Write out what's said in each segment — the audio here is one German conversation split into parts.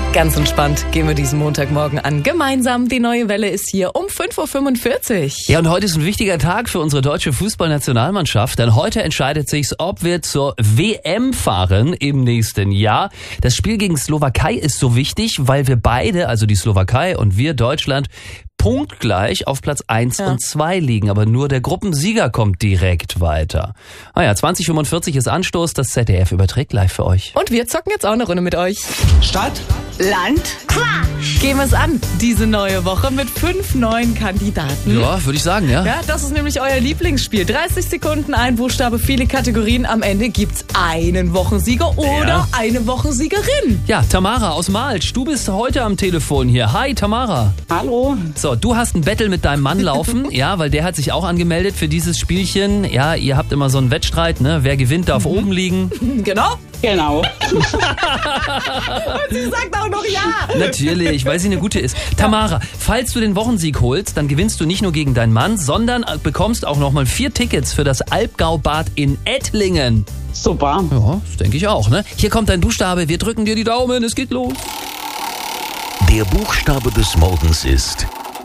Ganz entspannt gehen wir diesen Montagmorgen an. Gemeinsam, die neue Welle ist hier um 5.45 Uhr. Ja, und heute ist ein wichtiger Tag für unsere deutsche Fußballnationalmannschaft, denn heute entscheidet sich's, ob wir zur WM fahren im nächsten Jahr. Das Spiel gegen Slowakei ist so wichtig, weil wir beide, also die Slowakei und wir Deutschland, punktgleich auf Platz 1 und 2 liegen, aber nur der Gruppensieger kommt direkt weiter. 20:45 ist Anstoß, das ZDF überträgt live für euch. Und wir zocken jetzt auch eine Runde mit euch. Stadt, Land, Quatsch. Gehen wir es an, diese neue Woche mit 5 neuen Kandidaten. Ja, würde ich sagen, ja. Ja, das ist nämlich euer Lieblingsspiel. 30 Sekunden, ein Buchstabe, viele Kategorien. Am Ende gibt's einen Wochensieger oder eine Wochensiegerin. Ja, Tamara aus Malsch, du bist heute am Telefon hier. Hi, Tamara. Hallo. So, du hast ein Battle mit deinem Mann laufen, ja, weil der hat sich auch angemeldet für dieses Spielchen. Ja, ihr habt immer so einen Wettstreit, ne? Wer gewinnt, darf oben liegen. Genau. Genau. Und sie sagt auch noch ja. Natürlich, weil sie eine gute ist. Tamara, falls du den Wochensieg holst, dann gewinnst du nicht nur gegen deinen Mann, sondern bekommst auch nochmal 4 Tickets für das Alpgau-Bad in Ettlingen. Super. Ja, das denke ich auch, ne? Hier kommt dein Buchstabe, wir drücken dir die Daumen, es geht los. Der Buchstabe des Morgens ist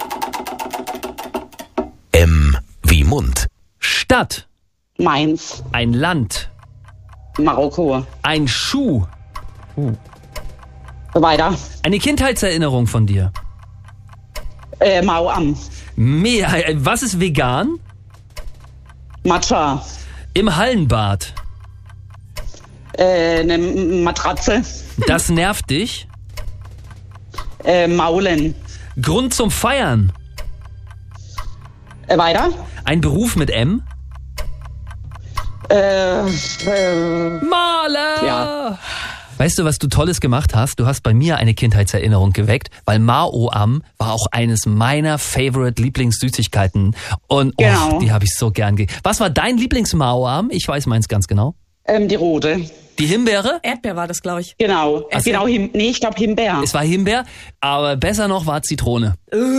M wie Mund. Stadt. Mainz. Ein Land. Marokko. Ein Schuh. Weiter. Eine Kindheitserinnerung von dir. Mau am. Was ist vegan? Matcha. Im Hallenbad. Eine Matratze. Das nervt dich. Maulen. Grund zum Feiern. Weiter. Ein Beruf mit M. Maler! Ja. Weißt du, was du Tolles gemacht hast? Du hast bei mir eine Kindheitserinnerung geweckt, weil Mao-Am war auch eines meiner Favorite-Lieblingssüßigkeiten. Und Genau. die habe ich so gern Was war dein Lieblings-Mao-Am? Ich weiß meins ganz genau. Die rote. Die Himbeere? Erdbeer war das, glaube ich. Genau. Ach so. Genau. Ich glaube Himbeer. Es war Himbeer, aber besser noch war Zitrone.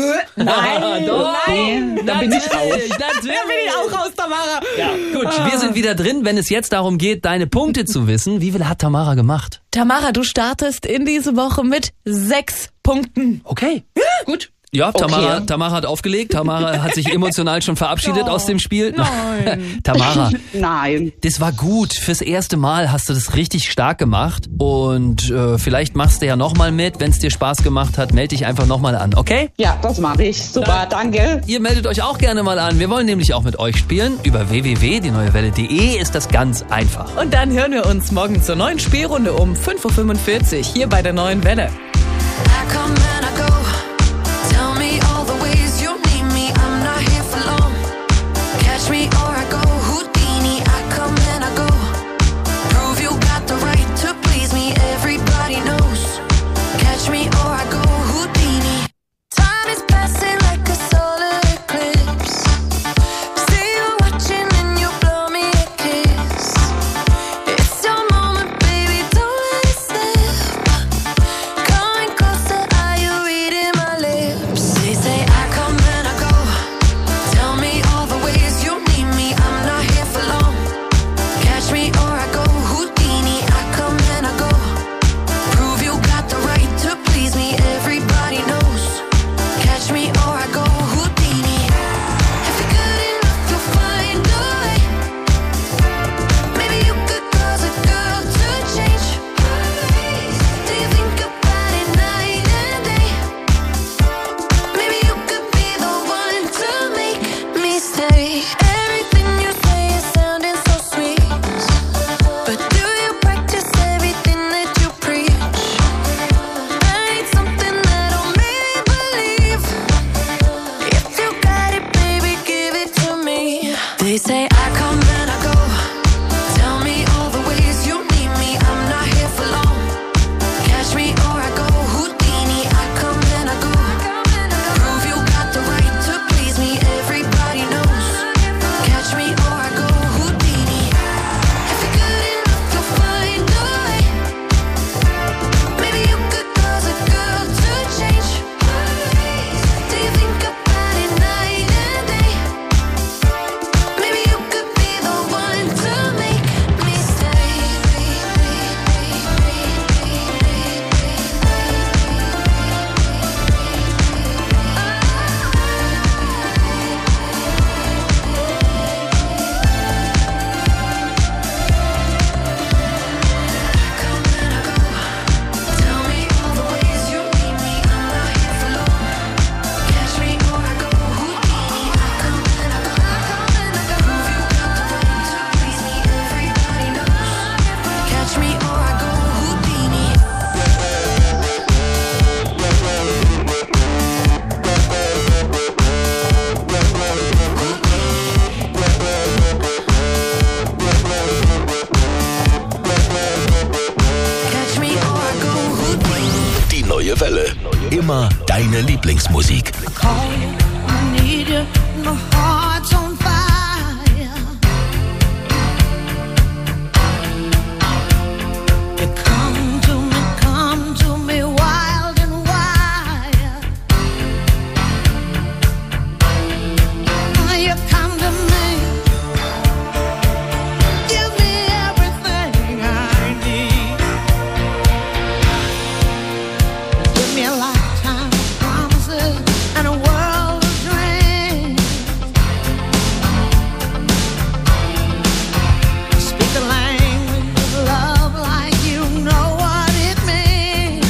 Nein, Doch. Nee, da bin ich raus. Natürlich. Da bin ich auch raus, Tamara. Ja, gut, wir sind wieder drin, wenn es jetzt darum geht, deine Punkte zu wissen. Wie viel hat Tamara gemacht? Tamara, du startest in diese Woche mit 6 Punkten. Okay, gut. Ja, Tamara hat aufgelegt. Tamara hat sich emotional schon verabschiedet aus dem Spiel. Nein. Tamara, Nein. das war gut. Fürs erste Mal hast du das richtig stark gemacht. Und vielleicht machst du ja nochmal mit. Wenn es dir Spaß gemacht hat, melde dich einfach nochmal an, okay? Ja, das mache ich. Super, danke. Ihr meldet euch auch gerne mal an. Wir wollen nämlich auch mit euch spielen. Über www.dieneuewelle.de ist das ganz einfach. Und dann hören wir uns morgen zur neuen Spielrunde um 5.45 Uhr hier bei der neuen Welle. I come and I go. Tell me all the ways you need me. I'm not here for long. Catch me or I go Houdini. I come and I go. Prove you got the right to please me. Everybody knows. Catch me or I go Houdini. Time is passing like a solar eclipse. See you watching and you blow me a kiss. It's your moment, baby, don't let it slip. Coming closer, are you reading my lips? They say I come and I go. Tell me all the ways you need me. I'm not here for long. Catch me or I go Houdini. I come and I go. Prove you got the right to please me. Everybody knows. Catch me or I go Houdini. If you're good enough, you'll find a way. Maybe you could cause a girl to change. Do you think about it night and day? Maybe you could be the one to make me stay. Everything you say is sounding so sweet, but do you practice everything that you preach? I need something that'll make me believe. If you got it, baby, give it to me. They say I come and I go. Tell me all the ways you need me. I'm not here for long. Catch me or I go Houdini. I come and I go. Prove you got the right to please me. Everybody knows. Catch me or I go Houdini. If you're good enough, you'll find a way. Maybe you could cause a girl to change. Do you think about it night and day? Maybe you immer deine Lieblingsmusik. Call you, I need you, my heart's on fire. You come to me wild and wild. You come to me, give me everything I need. Give me a lifetime of promises and a world of dreams. Speak the language of love like you know what it means.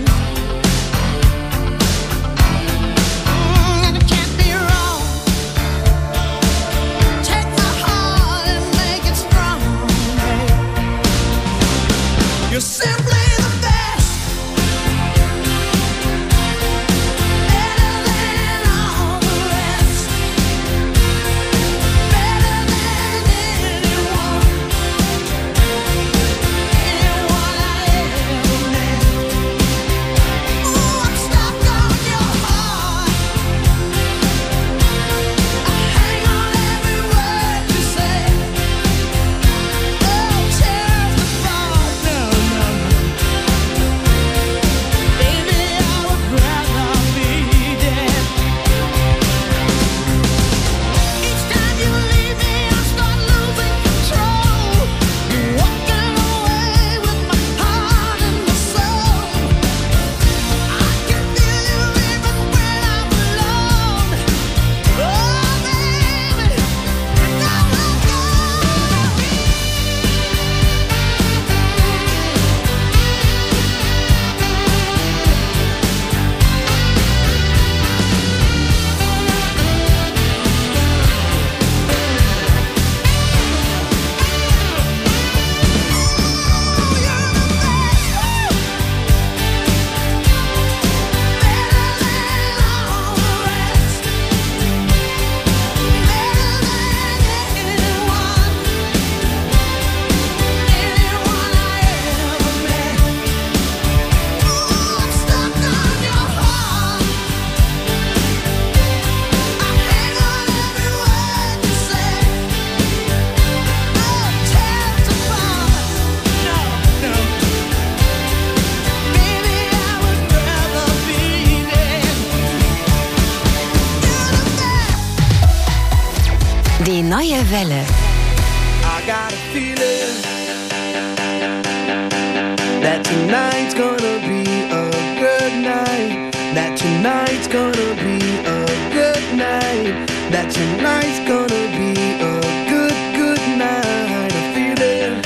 And it can't be wrong. Take my heart and make it strong. You're simply the best. Better than all the rest. Better than anyone. Anyone I ever met. Ooh, I'm stuck on your heart. I hang on every word you say. Oh, tears apart. No, no, no. Baby, I would rather be dead. Each time you leave me, I start losing control. You're walking away with my heart and my soul. I can feel you even when I'm alone. Oh, baby, now let go. Die neue Welle. I got a feeling that tonight's gonna be a good night. That tonight's gonna be a good night. That tonight's gonna be a good night. A feeling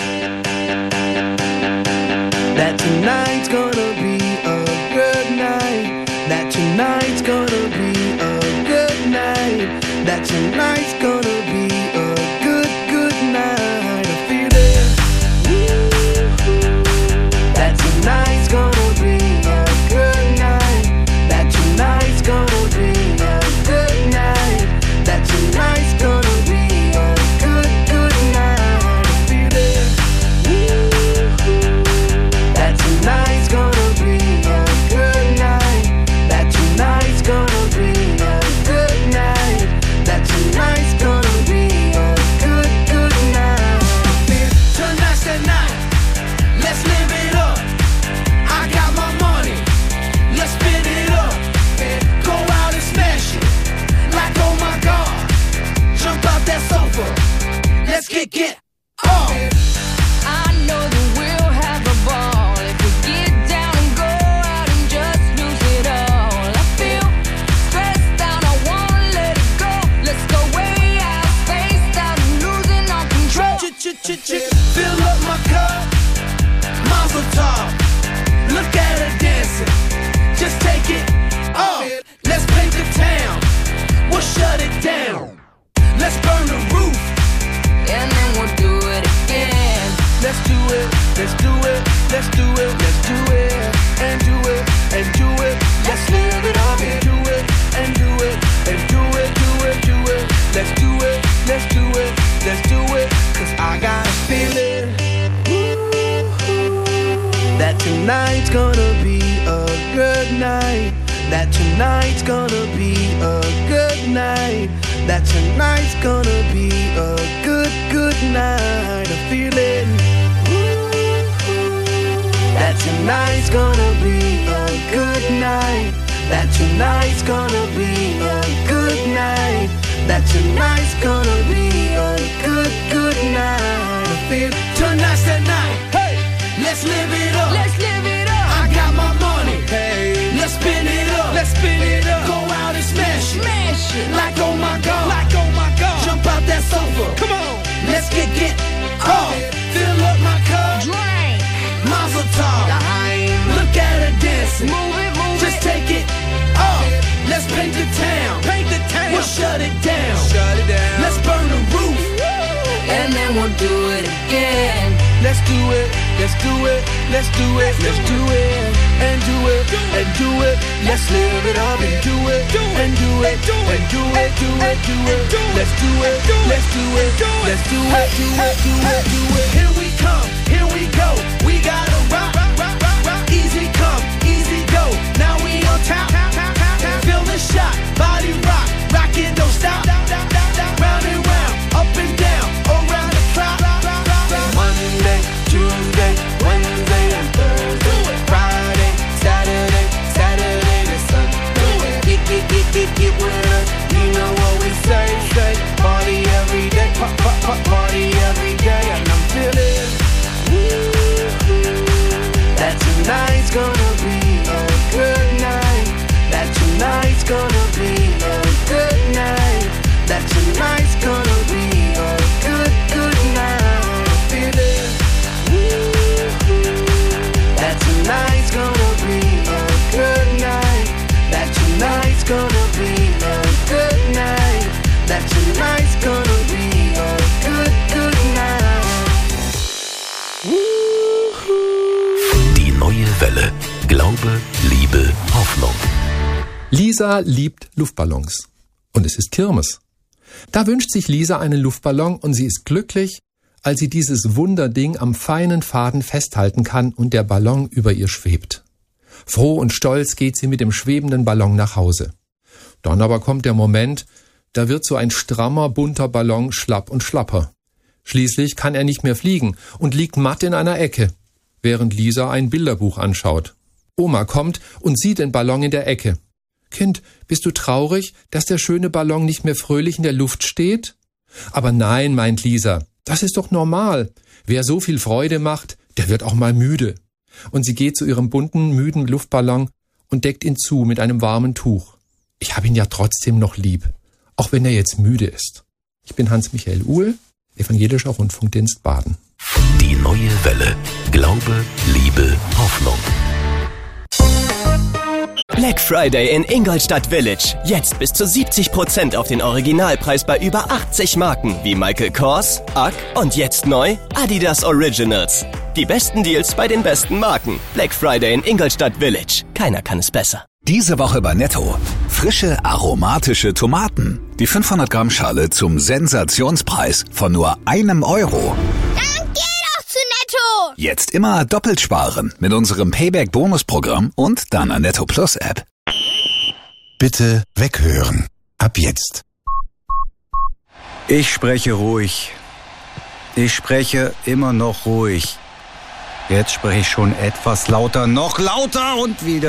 that tonight's gonna be a good night. That tonight's gonna be a good night. That tonight's gonna be a good night. A feeling that tonight's gonna be a good night. That tonight's gonna be a good night. That tonight's gonna be a good night. A feeling that tonight's gonna be a good night. That tonight's gonna be a good night. That tonight's gonna be a good night. Tonight's the night, let's live it up. I got my money, let's spin it up. Go out and smash it, like oh my God. Jump out that sofa, let's get off. I know that we'll have a ball if we get down and go out and just lose it all. I feel stressed out, I wanna let it go. Let's go way out, spaced out, and losing all control. Fill up my cup, Mazel tov. Look at her dancing, just take it off. Let's paint the town, we'll shut it down. Let's burn the roof, And then we'll do it again. let's do it, let's do it, let's do it, let's do it, and do it, and do it. Let's live it up and do it, and do it, and do it, do it, do it. Let's do it, let's do it, let's do it. 'Cause I got a feeling that tonight's gonna be a good night. that tonight's gonna be a good night. That tonight's gonna be a good, good night. I feel it. That tonight's gonna be a good night. That tonight's gonna be a good night. That tonight's gonna be a good, good night. I feel tonight's the night. Hey, let's live it up. Let's live it up. I got my money. Hey, let's spin it up. Let's spin it up. Go out and smash it. Smash it. Like oh my god. Like oh my god. Jump out that sofa. Come on. Let's get off. Fill up my cup. Drink. Mazel tov. Look at her dancing. Move it, move Just it. take it off. Let's paint the town. Paint the town. We'll shut it down. Shut it down. Let's burn the roof. And then we'll do it again. Let's do it. Let's do it. Let's do it. Let's do it. And do it. And do it. Let's live it up and do it. And do it. And do it. Do it. Do it. Let's do it. Let's do it. Let's do it. Do it. Do it. Do it. Here we come. Here we go. We gotta rock. Easy come. Easy go. Now we on top. Feel the shot. Body rock. Rockin', don't stop. Round and round. Up and down. Around the clock. Monday, Tuesday, Wednesday, and Thursday. Friday, Saturday, Saturday to Sunday. Get with us. You know what we say. Party every day. Party every day. And I'm feeling that tonight's gonna be a good night. That tonight's gonna be a good night. That tonight's gonna be a good, good night. I feel it. That tonight's gonna be a good night. That tonight's gonna be a good night. That tonight's gonna be a good, good night. Die neue Welle. Glaube, Liebe, Hoffnung. Lisa liebt Luftballons. Und es ist Kirmes. Da wünscht sich Lisa einen Luftballon und sie ist glücklich, als sie dieses Wunderding am feinen Faden festhalten kann und der Ballon über ihr schwebt. Froh und stolz geht sie mit dem schwebenden Ballon nach Hause. Dann aber kommt der Moment, da wird so ein strammer, bunter Ballon schlapp und schlapper. Schließlich kann er nicht mehr fliegen und liegt matt in einer Ecke, während Lisa ein Bilderbuch anschaut. Oma kommt und sieht den Ballon in der Ecke. »Kind, bist du traurig, dass der schöne Ballon nicht mehr fröhlich in der Luft steht?« »Aber nein«, meint Lisa, »das ist doch normal. Wer so viel Freude macht, der wird auch mal müde.« Und sie geht zu ihrem bunten, müden Luftballon und deckt ihn zu mit einem warmen Tuch. Ich habe ihn ja trotzdem noch lieb, auch wenn er jetzt müde ist. Ich bin Hans-Michael Uhl, Evangelischer Rundfunkdienst Baden. Die neue Welle. Glaube, Liebe, Hoffnung. Black Friday in Ingolstadt Village. Jetzt bis zu 70% auf den Originalpreis bei über 80 Marken wie Michael Kors, UGG und jetzt neu Adidas Originals. Die besten Deals bei den besten Marken. Black Friday in Ingolstadt Village. Keiner kann es besser. Diese Woche bei Netto. Frische, aromatische Tomaten. Die 500 Gramm Schale zum Sensationspreis von nur €1. Dann geh doch zu Netto! Jetzt immer doppelt sparen mit unserem Payback-Bonus-Programm und deiner Netto Plus-App. Bitte weghören. Ab jetzt. Ich spreche ruhig. Ich spreche immer noch ruhig. Jetzt spreche ich schon etwas lauter, noch lauter und wieder.